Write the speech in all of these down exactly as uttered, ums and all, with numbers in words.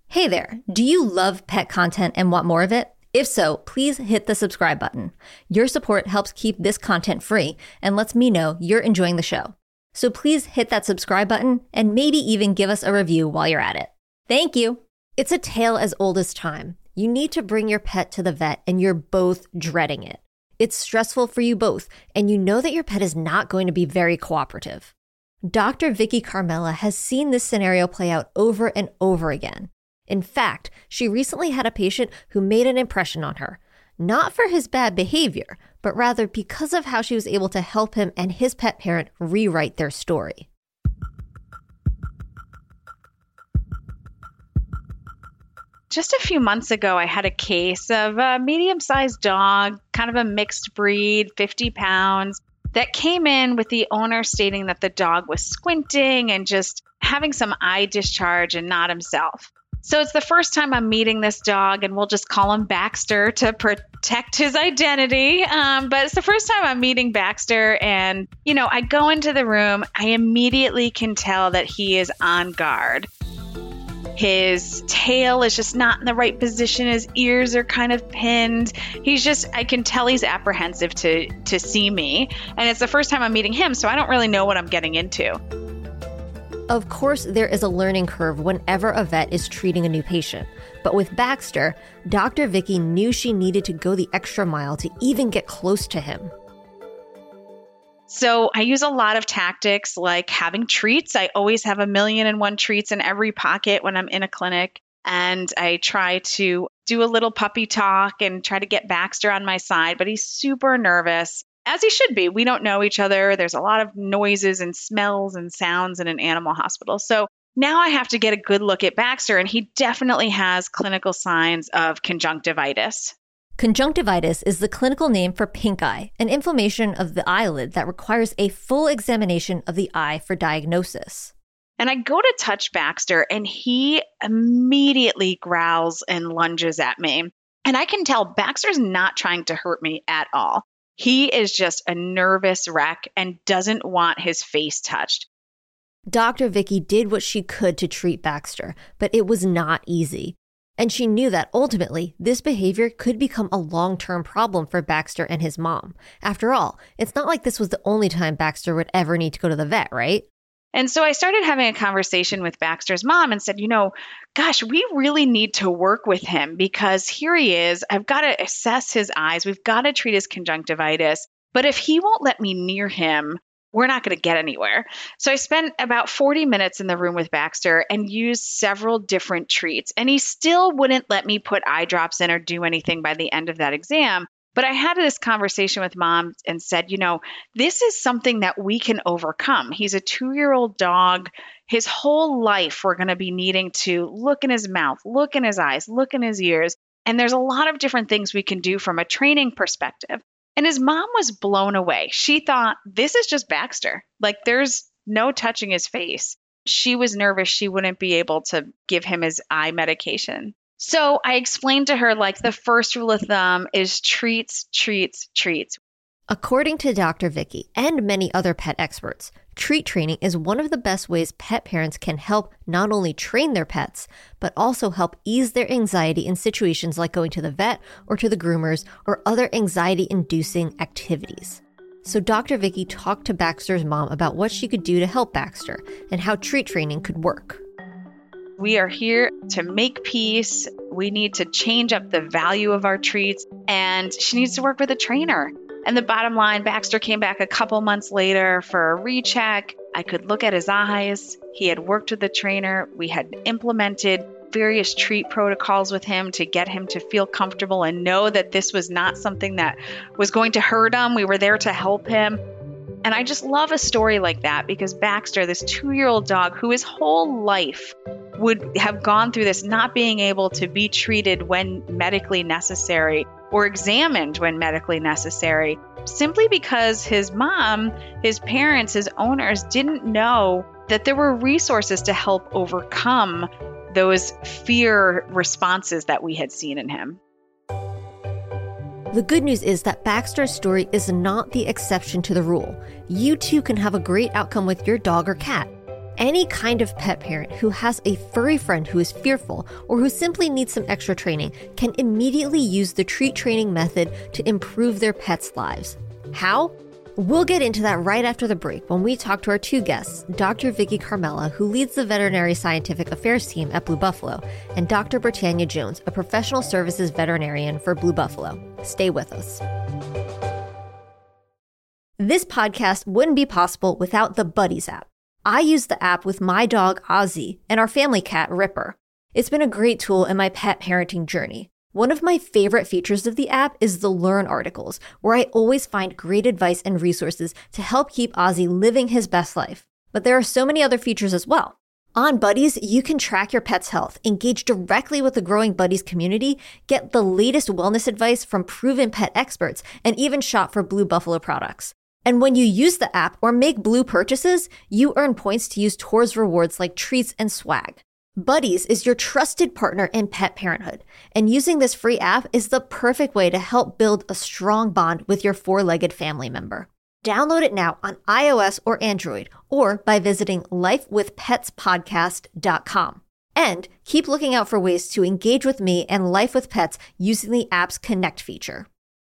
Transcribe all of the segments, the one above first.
Hey there, do you love pet content and want more of it? If so, please hit the subscribe button. Your support helps keep this content free and lets me know you're enjoying the show. So please hit that subscribe button and maybe even give us a review while you're at it. Thank you. It's a tale as old as time. You need to bring your pet to the vet and you're both dreading it. It's stressful for you both, and you know that your pet is not going to be very cooperative. Doctor Vicky Carmela has seen this scenario play out over and over again. In fact, she recently had a patient who made an impression on her, not for his bad behavior, but rather because of how she was able to help him and his pet parent rewrite their story. Just a few months ago, I had a case of a medium-sized dog, kind of a mixed breed, fifty pounds, that came in with the owner stating that the dog was squinting and just having some eye discharge and not himself. So it's the first time I'm meeting this dog, and we'll just call him Baxter to protect his identity. Um, but it's the first time I'm meeting Baxter, and, you know, I go into the room, I immediately can tell that he is on guard. His tail is just not in the right position. His ears are kind of pinned. He's just, I can tell he's apprehensive to, to see me. And it's the first time I'm meeting him, so I don't really know what I'm getting into. Of course, there is a learning curve whenever a vet is treating a new patient. But with Baxter, Doctor Vicky knew she needed to go the extra mile to even get close to him. So I use a lot of tactics like having treats. I always have a million and one treats in every pocket when I'm in a clinic. And I try to do a little puppy talk and try to get Baxter on my side, but he's super nervous, as he should be. We don't know each other. There's a lot of noises and smells and sounds in an animal hospital. So now I have to get a good look at Baxter, and he definitely has clinical signs of conjunctivitis. Conjunctivitis is the clinical name for pink eye, an inflammation of the eyelid that requires a full examination of the eye for diagnosis. And I go to touch Baxter, and he immediately growls and lunges at me. And I can tell Baxter's not trying to hurt me at all. He is just a nervous wreck and doesn't want his face touched. Doctor Vicky did what she could to treat Baxter, but it was not easy. And she knew that ultimately, this behavior could become a long-term problem for Baxter and his mom. After all, it's not like this was the only time Baxter would ever need to go to the vet, right? And so I started having a conversation with Baxter's mom and said, you know, gosh, we really need to work with him because here he is. I've got to assess his eyes. We've got to treat his conjunctivitis. But if he won't let me near him, we're not going to get anywhere. So I spent about forty minutes in the room with Baxter and used several different treats. And he still wouldn't let me put eye drops in or do anything by the end of that exam. But I had this conversation with mom and said, you know, this is something that we can overcome. He's a two-year-old dog. His whole life, we're going to be needing to look in his mouth, look in his eyes, look in his ears. And there's a lot of different things we can do from a training perspective. And his mom was blown away. She thought, this is just Baxter. Like, there's no touching his face. She was nervous she wouldn't be able to give him his eye medication. So I explained to her, like, the first rule of thumb is treats, treats, treats. According to Doctor Vicky and many other pet experts, treat training is one of the best ways pet parents can help not only train their pets, but also help ease their anxiety in situations like going to the vet or to the groomers or other anxiety-inducing activities. So Doctor Vicky talked to Baxter's mom about what she could do to help Baxter and how treat training could work. We are here to make peace. We need to change up the value of our treats, and she needs to work with a trainer. And the bottom line, Baxter came back a couple months later for a recheck. I could look at his eyes. He had worked with the trainer. We had implemented various treat protocols with him to get him to feel comfortable and know that this was not something that was going to hurt him. We were there to help him. And I just love a story like that because Baxter, this two-year-old dog who his whole life would have gone through this not being able to be treated when medically necessary or examined when medically necessary, simply because his mom, his parents, his owners didn't know that there were resources to help overcome those fear responses that we had seen in him. The good news is that Baxter's story is not the exception to the rule. You too can have a great outcome with your dog or cat. Any kind of pet parent who has a furry friend who is fearful or who simply needs some extra training can immediately use the treat training method to improve their pets' lives. How? We'll get into that right after the break when we talk to our two guests, Doctor Vicky Carmela, who leads the Veterinary Scientific Affairs team at Blue Buffalo, and Doctor Britannia Jones, a professional services veterinarian for Blue Buffalo. Stay with us. This podcast wouldn't be possible without the Buddies app. I use the app with my dog, Ozzy, and our family cat, Ripper. It's been a great tool in my pet parenting journey. One of my favorite features of the app is the Learn articles, where I always find great advice and resources to help keep Ozzy living his best life. But there are so many other features as well. On Buddies, you can track your pet's health, engage directly with the growing Buddies community, get the latest wellness advice from proven pet experts, and even shop for Blue Buffalo products. And when you use the app or make Blue purchases, you earn points to use towards rewards like treats and swag. Buddies is your trusted partner in pet parenthood, and using this free app is the perfect way to help build a strong bond with your four-legged family member. Download it now on iOS or Android, or by visiting life with pets podcast dot com. And keep looking out for ways to engage with me and Life with Pets using the app's Connect feature.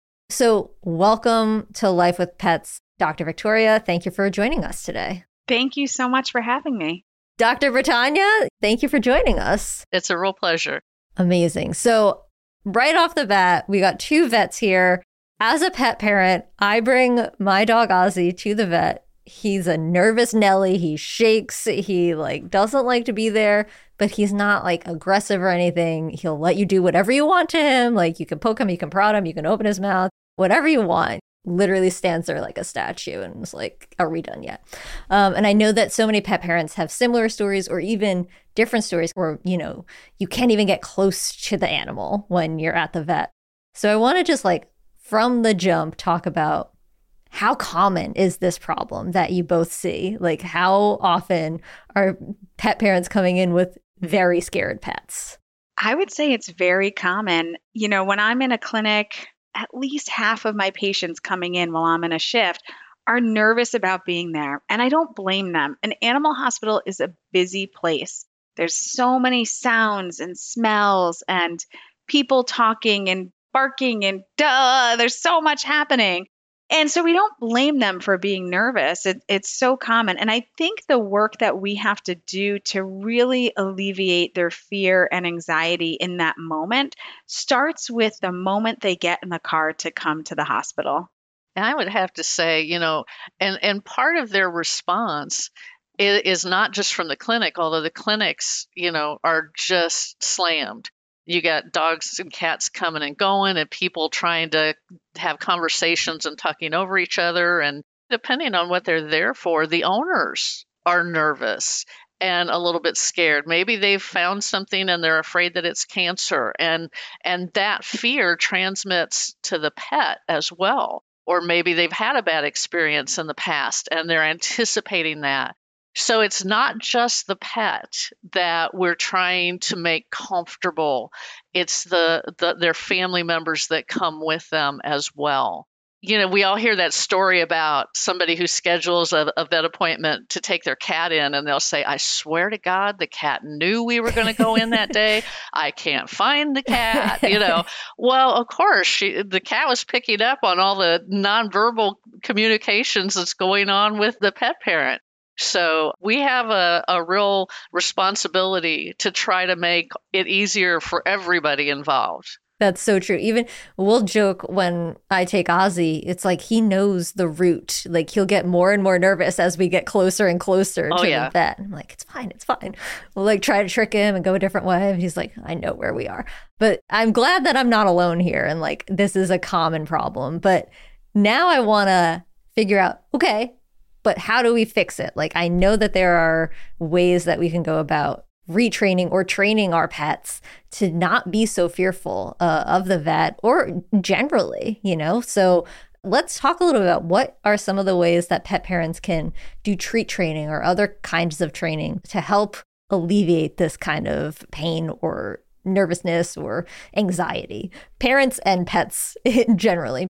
So welcome to Life with Pets, Doctor Victoria. Thank you for joining us today. Thank you so much for having me. Doctor Britannia, thank you for joining us. It's a real pleasure. Amazing. So right off the bat, we got two vets here. As a pet parent, I bring my dog Ozzy to the vet. He's a nervous Nelly. He shakes. He like doesn't like to be there, but he's not like aggressive or anything. He'll let you do whatever you want to him. Like you can poke him, you can prod him, you can open his mouth, whatever you want. Literally stands there like a statue and is like, are we done yet? Um, and I know that so many pet parents have similar stories or even different stories where, you know, you can't even get close to the animal when you're at the vet. So I want to just like from the jump talk about how common is this problem that you both see? Like how often are pet parents coming in with very scared pets? I would say it's very common. You know, when I'm in a clinic, at least half of my patients coming in while I'm in a shift are nervous about being there. And I don't blame them. An animal hospital is a busy place. There's so many sounds and smells and people talking and barking and duh, there's so much happening. And so we don't blame them for being nervous. It, it's so common. And I think the work that we have to do to really alleviate their fear and anxiety in that moment starts with the moment they get in the car to come to the hospital. And I would have to say, you know, and, and part of their response is, is not just from the clinic, although the clinics, you know, are just slammed. You got dogs and cats coming and going and people trying to have conversations and talking over each other. And depending on what they're there for, the owners are nervous and a little bit scared. Maybe they've found something and they're afraid that it's cancer. And, and that fear transmits to the pet as well. Or maybe they've had a bad experience in the past and they're anticipating that. So it's not just the pet that we're trying to make comfortable. It's the, the their family members that come with them as well. You know, we all hear that story about somebody who schedules a, a vet appointment to take their cat in, and they'll say, I swear to God, the cat knew we were going to go in that day. I can't find the cat, you know. Well, of course, she, the cat was picking up on all the nonverbal communications that's going on with the pet parent. So we have a, a real responsibility to try to make it easier for everybody involved. That's so true. Even we'll joke when I take Ozzy, it's like he knows the route. Like he'll get more and more nervous as we get closer and closer oh, to yeah. the vet. I'm like, it's fine, it's fine. We'll like try to trick him and go a different way. And he's like, I know where we are. But I'm glad that I'm not alone here. And like, this is a common problem. But now I want to figure out, okay, but how do we fix it? Like, I know that there are ways that we can go about retraining or training our pets to not be so fearful uh, of the vet or generally, you know? So let's talk a little bit about what are some of the ways that pet parents can do treat training or other kinds of training to help alleviate this kind of pain or nervousness or anxiety, parents and pets generally.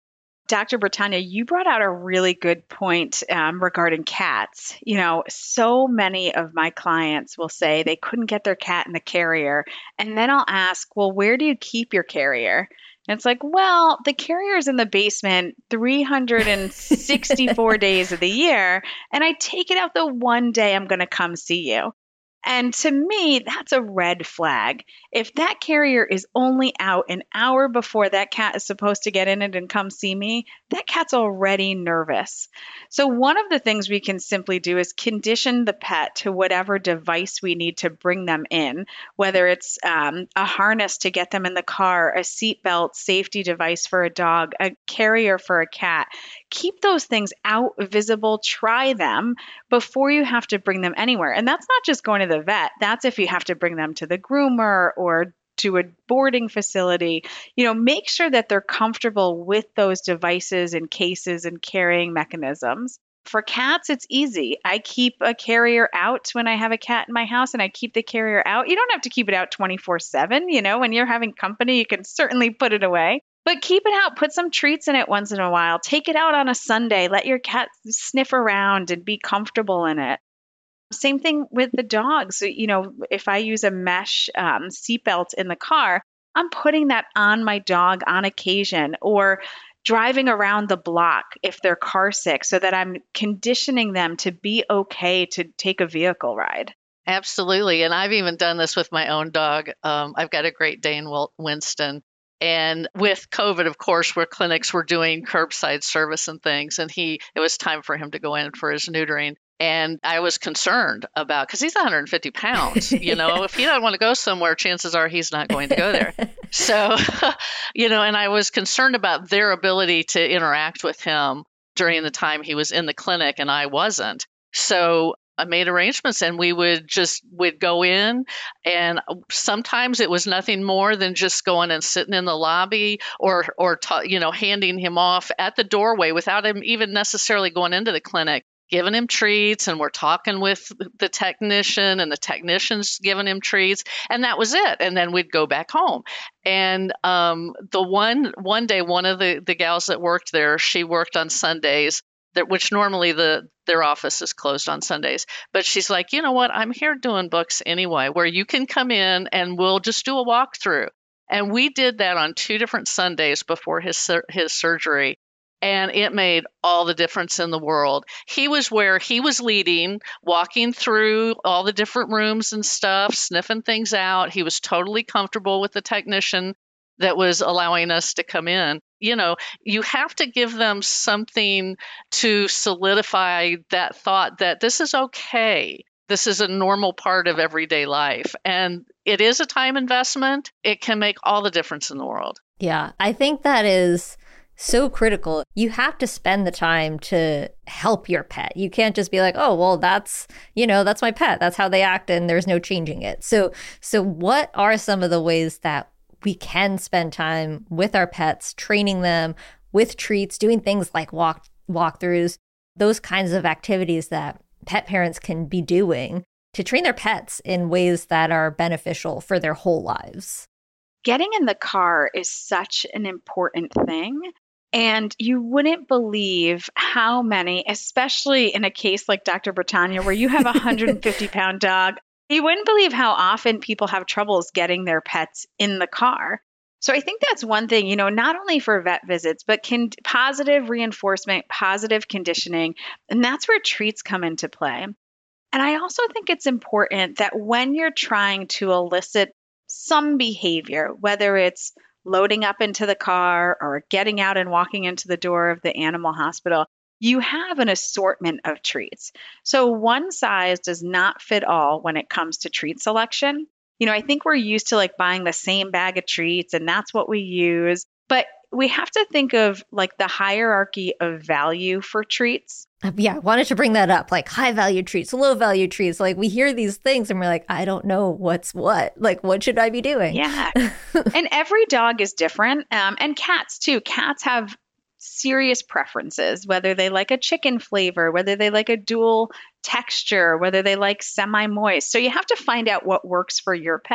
Doctor Britannia, you brought out a really good point um, regarding cats. You know, so many of my clients will say they couldn't get their cat in the carrier. And then I'll ask, well, where do you keep your carrier? And it's like, well, the carrier's in the basement three hundred sixty-four days of the year, and I take it out the one day I'm going to come see you. And to me, that's a red flag. If that carrier is only out an hour before that cat is supposed to get in it and come see me, that cat's already nervous. So one of the things we can simply do is condition the pet to whatever device we need to bring them in, whether it's um, a harness to get them in the car, a seatbelt, safety device for a dog, a carrier for a cat. Keep those things out, visible, try them before you have to bring them anywhere. And that's not just going to the vet. That's if you have to bring them to the groomer or to a boarding facility. You know, make sure that they're comfortable with those devices and cases and carrying mechanisms. For cats, it's easy. I keep a carrier out when I have a cat in my house, and I keep the carrier out. You don't have to keep it out twenty-four seven. You know, when you're having company, you can certainly put it away. But keep it out, put some treats in it once in a while. Take it out on a Sunday. Let your cat sniff around and be comfortable in it. Same thing with the dogs. You know, if I use a mesh um, seatbelt in the car, I'm putting that on my dog on occasion, or driving around the block if they're car sick, so that I'm conditioning them to be okay to take a vehicle ride. Absolutely. And I've even done this with my own dog. Um, I've got a Great Dane, Winston. And with COVID, of course, where clinics were doing curbside service and things, and he, it was time for him to go in for his neutering. And I was concerned about, because he's one hundred fifty pounds, you know, yeah. If he doesn't want to go somewhere, chances are he's not going to go there. So, you know, and I was concerned about their ability to interact with him during the time he was in the clinic and I wasn't. So I made arrangements, and we would just would go in, and sometimes it was nothing more than just going and sitting in the lobby, or or ta- you know handing him off at the doorway without him even necessarily going into the clinic, giving him treats, and we're talking with the technician, and the technician's giving him treats, and that was it. And then we'd go back home. And um, the one one day, one of the the gals that worked there, she worked on Sundays, that which normally the their office is closed on Sundays. But she's like, you know what? I'm here doing books anyway, where you can come in and we'll just do a walkthrough. And we did that on two different Sundays before his his surgery. And it made all the difference in the world. He was where he was leading, walking through all the different rooms and stuff, sniffing things out. He was totally comfortable with the technician that was allowing us to come in. You know, you have to give them something to solidify that thought that this is okay. This is a normal part of everyday life. And it is a time investment. It can make all the difference in the world. Yeah, I think that is so critical. You have to spend the time to help your pet. You can't just be like, oh, well, that's, you know, that's my pet. That's how they act, and there's no changing it. So, so what are some of the ways that we can spend time with our pets, training them with treats, doing things like walk walkthroughs, those kinds of activities that pet parents can be doing to train their pets in ways that are beneficial for their whole lives? Getting in the car is such an important thing. And you wouldn't believe how many, especially in a case like Doctor Britannia, where you have a one hundred fifty pound dog, you wouldn't believe how often people have troubles getting their pets in the car. So I think that's one thing, you know, not only for vet visits, but can positive reinforcement, positive conditioning. And that's where treats come into play. And I also think it's important that when you're trying to elicit some behavior, whether it's loading up into the car or getting out and walking into the door of the animal hospital, you have an assortment of treats. So one size does not fit all when it comes to treat selection. You know, I think we're used to like buying the same bag of treats and that's what we use. But we have to think of like the hierarchy of value for treats. Yeah, I wanted to bring that up, like high value treats, low value treats. Like we hear these things and we're like, I don't know what's what. Like, what should I be doing? Yeah. And every dog is different. Um, and cats too. Cats have serious preferences, whether they like a chicken flavor, whether they like a dual texture, whether they like semi-moist. So you have to find out what works for your pet.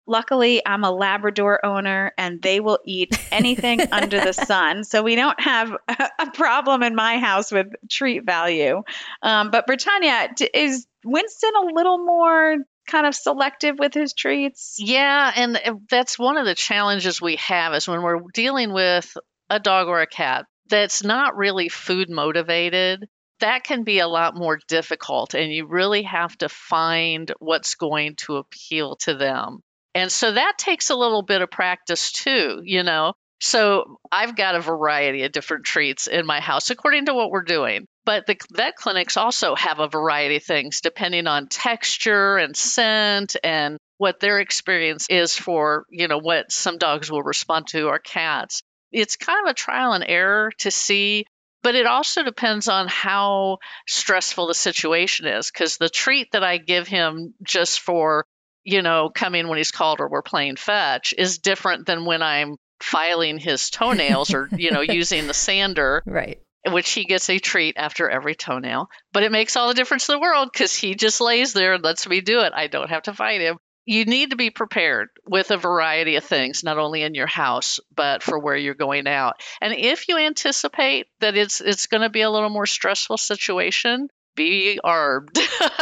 Luckily, I'm a Labrador owner and they will eat anything under the sun. So we don't have a problem in my house with treat value. Um, but Britannia, d- is Winston a little more kind of selective with his treats? Yeah, and that's one of the challenges we have is when we're dealing with a dog or a cat that's not really food motivated. That can be a lot more difficult, and you really have to find what's going to appeal to them. And so that takes a little bit of practice too, you know. So I've got a variety of different treats in my house according to what we're doing. But the vet clinics also have a variety of things depending on texture and scent and what their experience is for, you know, what some dogs will respond to or cats. It's kind of a trial and error to see, but it also depends on how stressful the situation is, because the treat that I give him just for, you know, coming when he's called or we're playing fetch is different than when I'm filing his toenails or, you know, using the sander. Right. Which he gets a treat after every toenail. But it makes all the difference in the world because he just lays there and lets me do it. I don't have to fight him. You need to be prepared with a variety of things, not only in your house, but for where you're going out. And if you anticipate that it's it's going to be a little more stressful situation, be armed,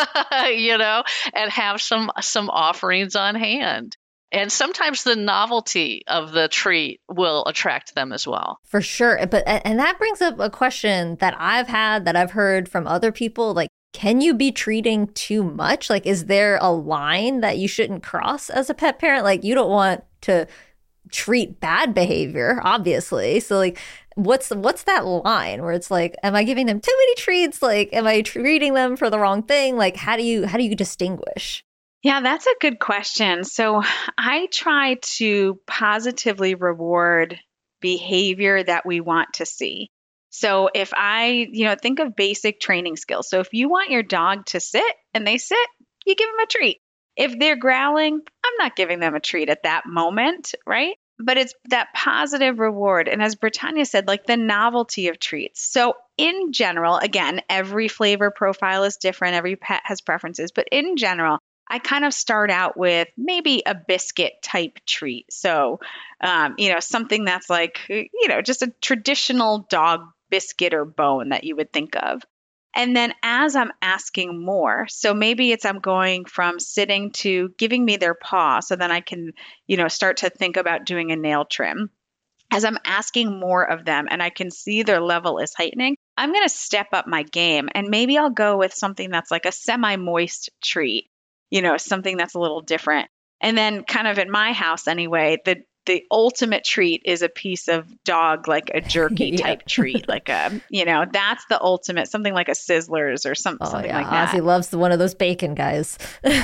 you know, and have some some offerings on hand. And sometimes the novelty of the treat will attract them as well. For sure. But and that brings up a question that I've had that I've heard from other people. Like, can you be treating too much? Like, is there a line that you shouldn't cross as a pet parent? Like, you don't want to treat bad behavior, obviously. So like, what's what's that line where it's like, am I giving them too many treats? Like, am I treating them for the wrong thing? Like, how do you how do you distinguish? Yeah, that's a good question. So I try to positively reward behavior that we want to see. So if I, you know, think of basic training skills. So if you want your dog to sit and they sit, you give them a treat. If they're growling, I'm not giving them a treat at that moment, right? But it's that positive reward. And as Britannia said, like the novelty of treats. So in general, again, every flavor profile is different. Every pet has preferences. But in general, I kind of start out with maybe a biscuit type treat. So, um, you know, something that's like, you know, just a traditional dog biscuit or bone that you would think of. And then as I'm asking more, so maybe it's I'm going from sitting to giving me their paw so then I can, you know, start to think about doing a nail trim. As I'm asking more of them and I can see their level is heightening, I'm going to step up my game and maybe I'll go with something that's like a semi-moist treat. You know, something that's a little different. And then kind of in my house anyway, the the ultimate treat is a piece of dog, like a jerky Yeah. type treat, like a, you know, that's the ultimate, something like a Sizzlers or some, Oh, something yeah. like that. Ozzy loves the, one of those bacon guys.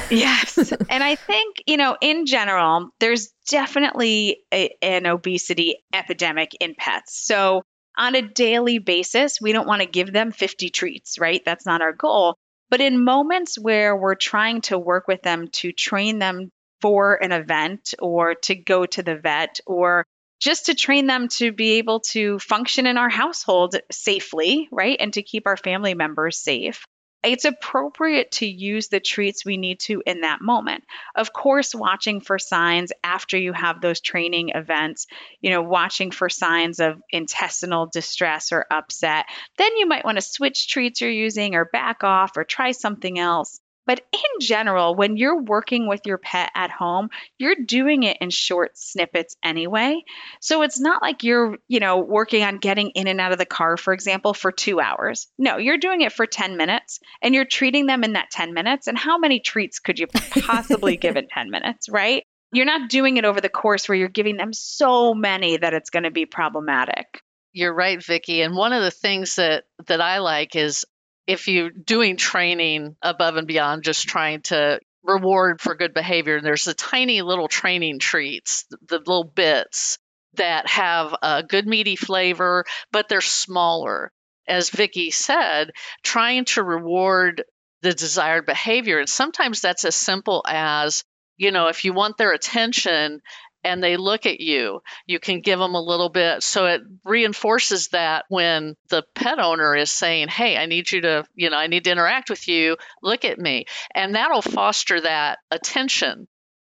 Yes. And I think, you know, in general, there's definitely a, an obesity epidemic in pets. So on a daily basis, we don't want to give them fifty treats, right? That's not our goal. But in moments where we're trying to work with them to train them for an event or to go to the vet or just to train them to be able to function in our household safely, right? And to keep our family members safe. It's appropriate to use the treats we need to in that moment. Of course, watching for signs after you have those training events, you know, watching for signs of intestinal distress or upset, then you might want to switch treats you're using or back off or try something else. But in general, when you're working with your pet at home, you're doing it in short snippets anyway. So it's not like you're, you know, working on getting in and out of the car, for example, for two hours. No, you're doing it for ten minutes and you're treating them in that ten minutes. And how many treats could you possibly give in ten minutes, right? You're not doing it over the course where you're giving them so many that it's going to be problematic. You're right, Vicki. And one of the things that, that I like is if you're doing training above and beyond just trying to reward for good behavior, and there's the tiny little training treats, the, the little bits that have a good meaty flavor, but they're smaller. As Vicki said, trying to reward the desired behavior. And sometimes that's as simple as, you know, if you want their attention and they look at you, you can give them a little bit. So it reinforces that when the pet owner is saying, hey, I need you to, you know, I need to interact with you. Look at me. And that'll foster that attention.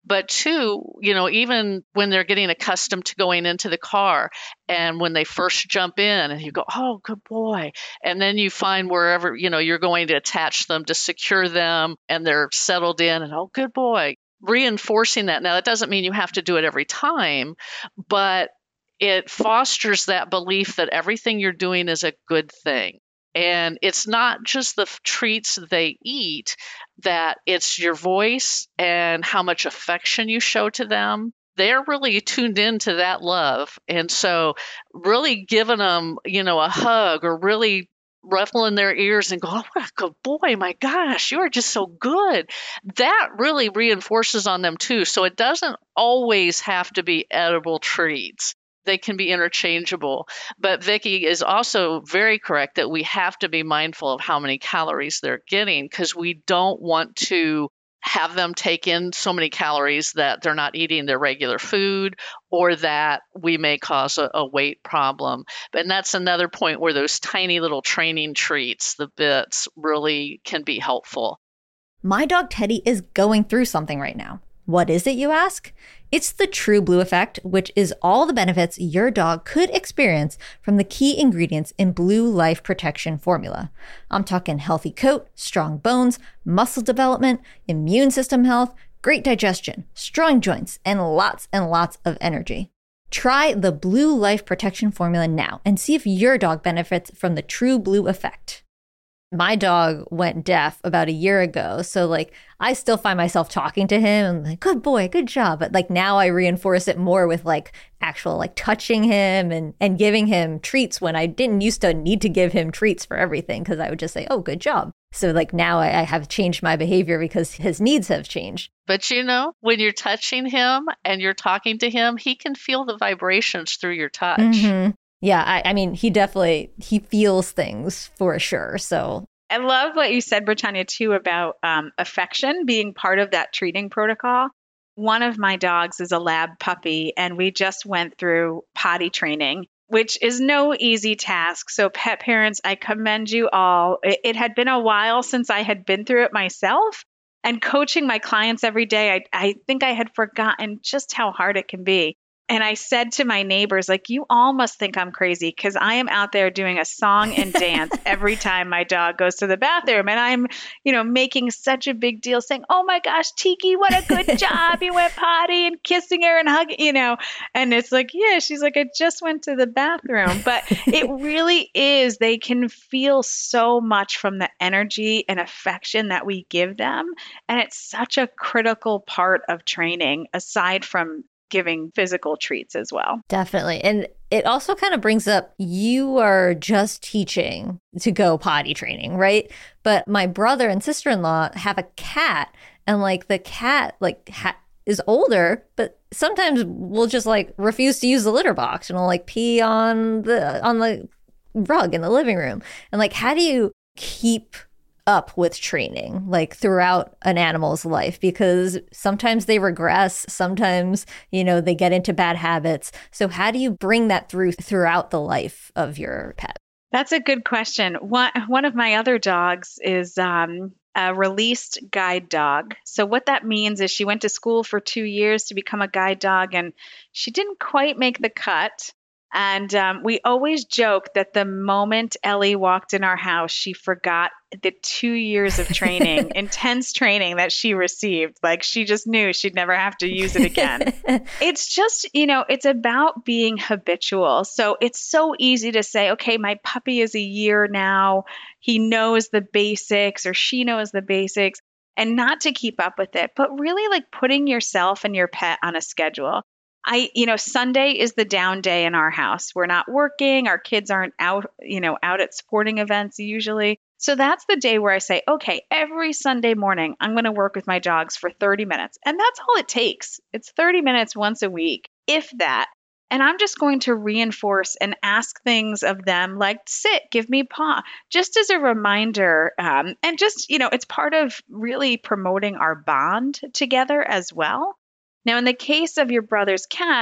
But two, you know, even when they're getting accustomed to going into the car and when they first jump in and you go, oh, good boy. And then you find wherever, you know, you're going to attach them to secure them and they're settled in and, oh, good boy. Reinforcing that. Now, that doesn't mean you have to do it every time, but it fosters that belief that everything you're doing is a good thing. And it's not just the treats they eat, that it's your voice and how much affection you show to them. They're really tuned into that love. And so really giving them, you know, a hug or really ruffling their ears and go, oh, what a good boy, my gosh, you are just so good. That really reinforces on them too. So it doesn't always have to be edible treats. They can be interchangeable. But Vicki is also very correct that we have to be mindful of how many calories they're getting, because we don't want to have them take in so many calories that they're not eating their regular food, or that we may cause a, a weight problem. And that's another point where those tiny little training treats, the bits, really can be helpful. My dog Teddy is going through something right now. What is it, you ask? It's the True Blue Effect, which is all the benefits your dog could experience from the key ingredients in Blue Life Protection formula. I'm talking healthy coat, strong bones, muscle development, immune system health, great digestion, strong joints, and lots and lots of energy. Try the Blue Life Protection formula now and see if your dog benefits from the True Blue Effect. My dog went deaf about a year ago. So like, I still find myself talking to him and like, good boy, good job. But like now I reinforce it more with like actual like touching him and, and giving him treats when I didn't used to need to give him treats for everything, because I would just say, oh, good job. So like now I, I have changed my behavior because his needs have changed. But you know, when you're touching him and you're talking to him, he can feel the vibrations through your touch. Mm-hmm. Yeah, I, I mean, he definitely, he feels things for sure. So I love what you said, Britannia, too, about um, affection being part of that treating protocol. One of my dogs is a lab puppy, and we just went through potty training, which is no easy task. So pet parents, I commend you all. It, it had been a while since I had been through it myself, and coaching my clients every day, I, I think I had forgotten just how hard it can be. And I said to my neighbors, like, you all must think I'm crazy because I am out there doing a song and dance every time my dog goes to the bathroom. And I'm, you know, making such a big deal saying, oh my gosh, Tiki, what a good job. You went potty, and kissing her and hugging, you know. And it's like, yeah, she's like, I just went to the bathroom. But it really is. They can feel so much from the energy and affection that we give them. And it's such a critical part of training, aside from giving physical treats as well. Definitely. And it also kind of brings up, you are just teaching to go potty training, right? But my brother and sister-in-law have a cat, and like the cat like ha- is older, but sometimes will just like refuse to use the litter box and will like pee on the on the rug in the living room. And like, how do you keep up with training like throughout an animal's life? Because sometimes they regress, sometimes, you know, they get into bad habits. So how do you bring that through throughout the life of your pet? That's a good question. One, one of my other dogs is um, a released guide dog. So what that means is she went to school for two years to become a guide dog, and she didn't quite make the cut. And um, we always joke that the moment Ellie walked in our house, she forgot the two years of training, intense training that she received. Like, she just knew she'd never have to use it again. It's just, you know, it's about being habitual. So it's so easy to say, okay, my puppy is a year now. He knows the basics, or she knows the basics, and not to keep up with it, but really like putting yourself and your pet on a schedule. I, you know, Sunday is the down day in our house. We're not working. Our kids aren't out, you know, out at sporting events usually. So that's the day where I say, okay, every Sunday morning, I'm going to work with my dogs for thirty minutes. And that's all it takes. It's thirty minutes once a week, if that. And I'm just going to reinforce and ask things of them like, sit, give me paw, just as a reminder. Um, and just, you know, it's part of really promoting our bond together as well. Now, in the case of your brother's cat,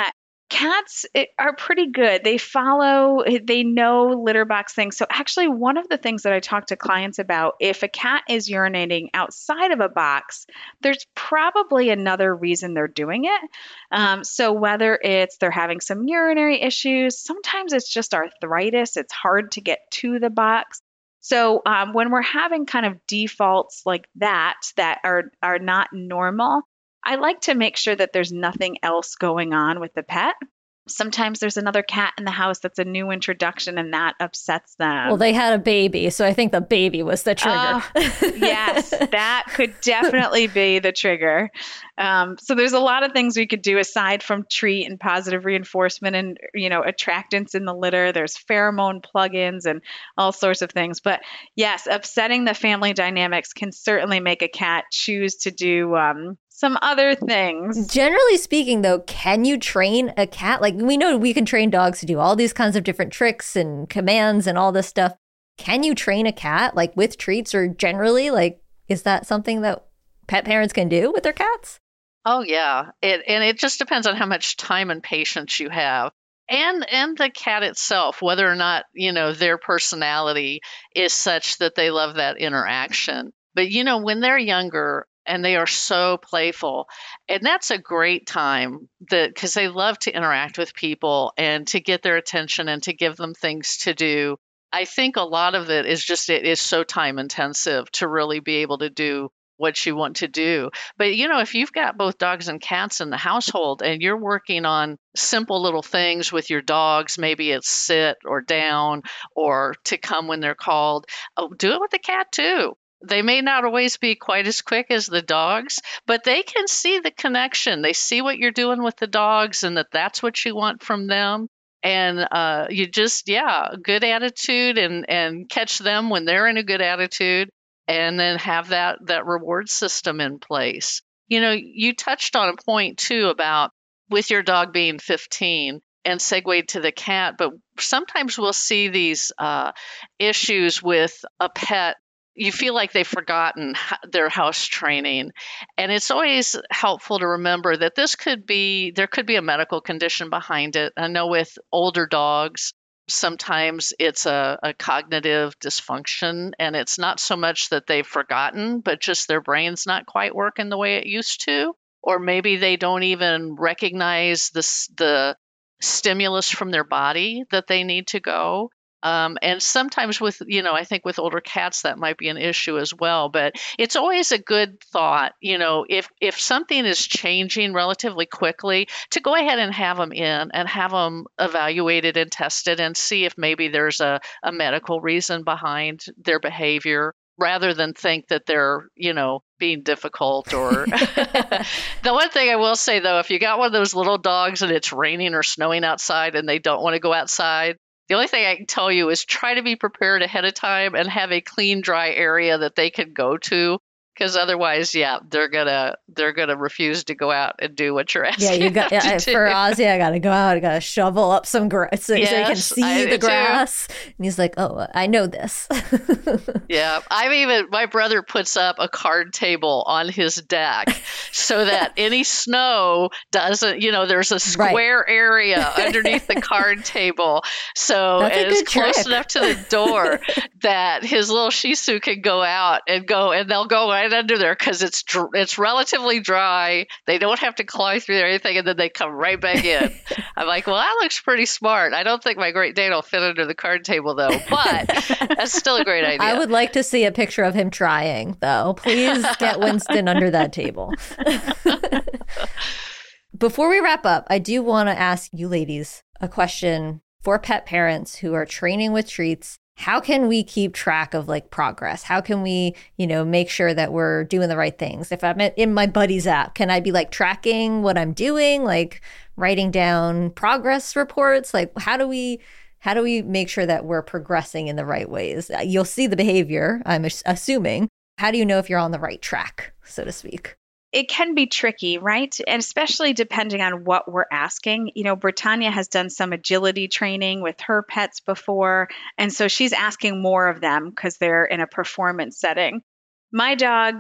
Cats eh, are pretty good. They follow, eh, they know litter box things. So actually, one of the things that I talk to clients about, if a cat is urinating outside of a box, there's probably another reason they're doing it. Um, so whether it's they're having some urinary issues, sometimes it's just arthritis. It's hard to get to the box. So um, when we're having kind of defaults like that that are are not normal, I like to make sure that there's nothing else going on with the pet. Sometimes there's another cat in the house that's a new introduction and that upsets them. Well, they had a baby, so I think the baby was the trigger. Uh, yes, that could definitely be the trigger. Um, so there's a lot of things we could do aside from treat and positive reinforcement and, you know, attractants in the litter. There's pheromone plugins and all sorts of things. But yes, upsetting the family dynamics can certainly make a cat choose to do um, some other things. Generally speaking, though, can you train a cat? Like, we know we can train dogs to do all these kinds of different tricks and commands and all this stuff. Can you train a cat, like, with treats, or generally, like, is that something that pet parents can do with their cats? Oh, yeah. It, and it just depends on how much time and patience you have. And and the cat itself, whether or not, you know, their personality is such that they love that interaction. But, you know, when they're younger, and they are so playful. And that's a great time that because they love to interact with people and to get their attention and to give them things to do. I think a lot of it is just it is so time intensive to really be able to do what you want to do. But, you know, if you've got both dogs and cats in the household and you're working on simple little things with your dogs, maybe it's sit or down or to come when they're called, oh, do it with the cat too. They may not always be quite as quick as the dogs, but they can see the connection. They see what you're doing with the dogs and that that's what you want from them. And uh, you just, yeah, good attitude and, and catch them when they're in a good attitude and then have that, that reward system in place. You know, you touched on a point too about with your dog being fifteen and segued to the cat, but sometimes we'll see these uh, issues with a pet. You feel like they've forgotten their house training. And it's always helpful to remember that this could be, there could be a medical condition behind it. I know with older dogs, sometimes it's a, a cognitive dysfunction, and it's not so much that they've forgotten, but just their brain's not quite working the way it used to. Or maybe they don't even recognize the, the stimulus from their body that they need to go. Um, and sometimes with, you know, I think with older cats, that might be an issue as well. But it's always a good thought, you know, if, if something is changing relatively quickly, to go ahead and have them in and have them evaluated and tested and see if maybe there's a, a medical reason behind their behavior, rather than think that they're, you know, being difficult or the one thing I will say, though, if you got one of those little dogs and it's raining or snowing outside and they don't want to go outside, the only thing I can tell you is try to be prepared ahead of time and have a clean, dry area that they can go to. Because otherwise, yeah, they're gonna they're gonna refuse to go out and do what you're asking. Yeah, you got yeah, for Ozzy. I gotta go out. I gotta shovel up some grass so, yes, so you can see I the grass. Too. And he's like, "Oh, I know this." Yeah, I've even my brother puts up a card table on his deck so that any snow doesn't. You know, there's a square right. area underneath the card table, so That's and it's close trick. enough to the door that his little Shih Tzu can go out and go, and they'll go right under there because it's dr- it's relatively dry. They don't have to claw through there or anything, and then they come right back in. I'm like, well, that looks pretty smart. I don't think my Great Dane will fit under the card table though, but that's still a great idea. I would like to see a picture of him trying, though. Please get Winston under that table. Before we wrap up, I do want to ask you ladies a question for pet parents who are training with treats. How can we keep track of like progress? How can we, you know, make sure that we're doing the right things? If I'm in my Buddies app, can I be like tracking what I'm doing, like writing down progress reports? Like how do we, how do we make sure that we're progressing in the right ways? You'll see the behavior, I'm assuming. How do you know if you're on the right track, so to speak? It can be tricky, right? And especially depending on what we're asking. You know, Britannia has done some agility training with her pets before. And so she's asking more of them because they're in a performance setting. My dogs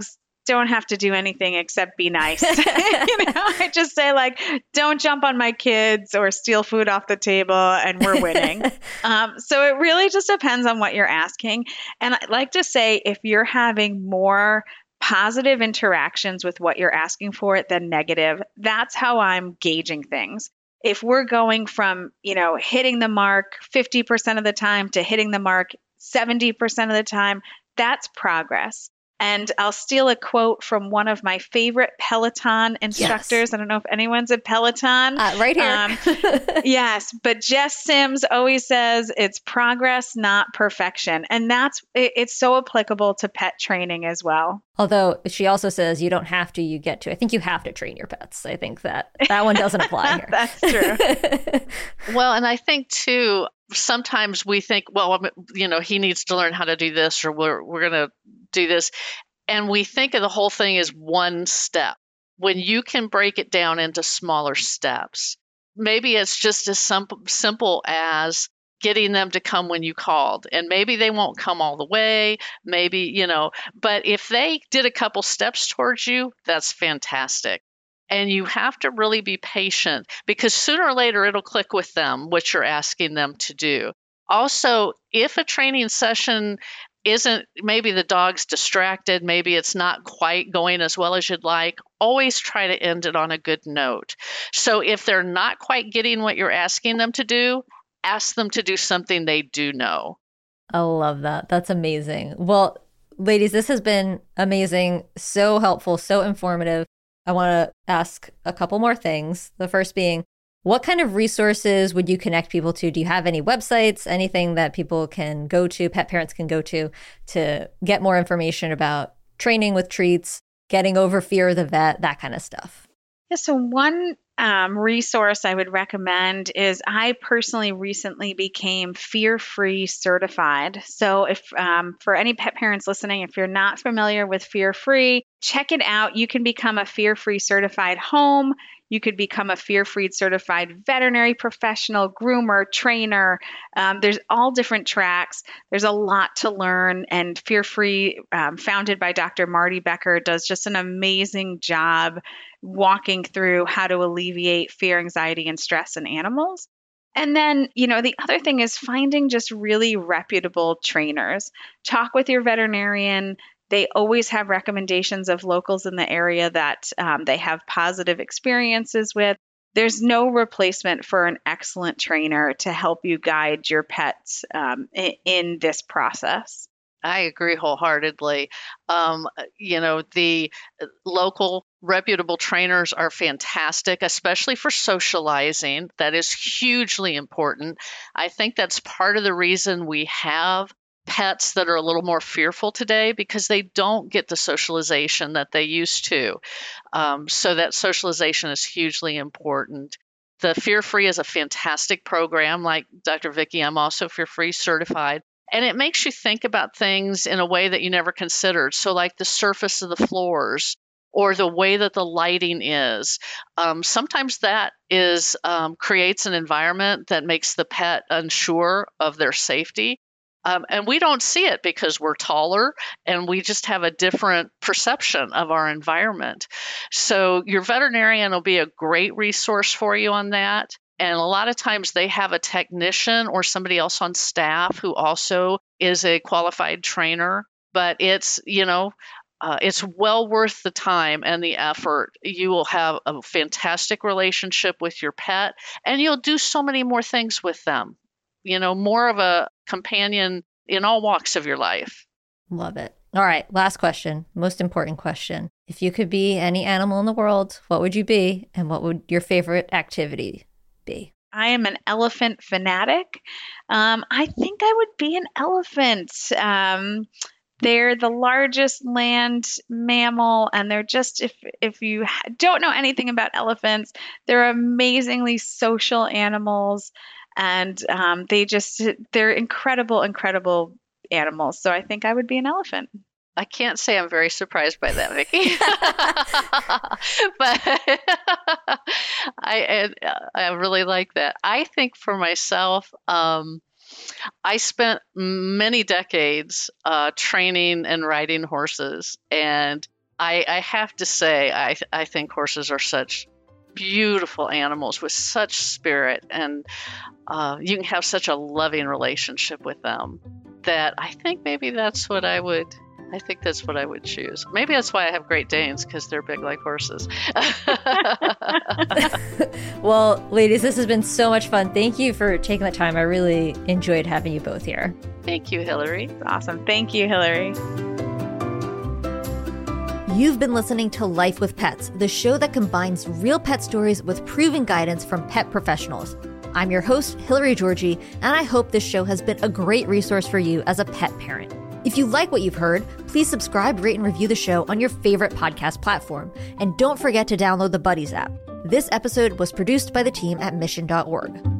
don't have to do anything except be nice. you know, I just say like, don't jump on my kids or steal food off the table and we're winning. um, so it really just depends on what you're asking. And I'd like to say, if you're having more positive interactions with what you're asking for than negative, that's how I'm gauging things. If we're going from, you know, hitting the mark fifty percent of the time to hitting the mark seventy percent of the time, that's progress. And I'll steal a quote from one of my favorite Peloton instructors. Yes. I don't know if anyone's at Peloton. Uh, right here. Um, yes, but Jess Sims always says it's progress, not perfection. And that's, it, it's so applicable to pet training as well. Although she also says you don't have to, you get to. I think you have to train your pets. I think that that one doesn't apply here. That's true. Well, and I think too, sometimes we think, well, you know, he needs to learn how to do this, or we're we're going to do this. And we think of the whole thing as one step. When you can break it down into smaller steps, maybe it's just as simple, simple as getting them to come when you called. And maybe they won't come all the way, maybe, you know, but if they did a couple steps towards you, that's fantastic. And you have to really be patient, because sooner or later it'll click with them what you're asking them to do. Also, if a training session isn't, maybe the dog's distracted, maybe it's not quite going as well as you'd like, always try to end it on a good note. So if they're not quite getting what you're asking them to do, ask them to do something they do know. I love that. That's amazing. Well, ladies, this has been amazing, so helpful, so informative. I want to ask a couple more things. The first being, what kind of resources would you connect people to? Do you have any websites, anything that people can go to, pet parents can go to, to get more information about training with treats, getting over fear of the vet, that kind of stuff? Yeah, so one um, resource I would recommend is I personally recently became Fear-Free certified. So if um, for any pet parents listening, if you're not familiar with Fear-Free, check it out. You can become a Fear-Free certified home. You could become a Fear-Free certified veterinary professional, groomer, trainer. Um, there's all different tracks. There's a lot to learn. And Fear-Free, um, founded by Doctor Marty Becker, does just an amazing job walking through how to alleviate fear, anxiety, and stress in animals. And then, you know, the other thing is finding just really reputable trainers. Talk with your veterinarian. They always have recommendations of locals in the area that um, they have positive experiences with. There's no replacement for an excellent trainer to help you guide your pets um, in, in this process. I agree wholeheartedly. Um, you know, the local reputable trainers are fantastic, especially for socializing. That is hugely important. I think that's part of the reason we have pets that are a little more fearful today, because they don't get the socialization that they used to. Um, so that socialization is hugely important. The Fear-Free is a fantastic program. Like Doctor Vicki, I'm also Fear-Free certified. And it makes you think about things in a way that you never considered. So like the surface of the floors or the way that the lighting is. Um, sometimes that is um, creates an environment that makes the pet unsure of their safety. Um, and we don't see it because we're taller and we just have a different perception of our environment. So your veterinarian will be a great resource for you on that. And a lot of times they have a technician or somebody else on staff who also is a qualified trainer. But it's, you know, uh, it's well worth the time and the effort. You will have a fantastic relationship with your pet, and you'll do so many more things with them. You know, more of a companion in all walks of your life. Love it. All right. Last question. Most important question. If you could be any animal in the world, what would you be? And what would your favorite activity be? I am an elephant fanatic. Um, I think I would be an elephant. Um, they're the largest land mammal, and they're just, if if you don't know anything about elephants, they're amazingly social animals. And um, they just, they're incredible, incredible animals. So I think I would be an elephant. I can't say I'm very surprised by that, Vicki. But I, I really like that. I think for myself, um, I spent many decades uh, training and riding horses. And I, I have to say, I, I think horses are such beautiful animals with such spirit, and uh, you can have such a loving relationship with them that I think maybe that's what I would I think that's what I would choose. Maybe that's why I have Great Danes, because they're big like horses. Well, ladies, this has been so much fun. Thank you for taking the time. I really enjoyed having you both here. Thank you, Hillary. Awesome. Thank you, Hillary. You've been listening to Life with Pets, the show that combines real pet stories with proven guidance from pet professionals. I'm your host, Hillary Georgie, and I hope this show has been a great resource for you as a pet parent. If you like what you've heard, please subscribe, rate, and review the show on your favorite podcast platform. And don't forget to download the Buddies app. This episode was produced by the team at mission dot org.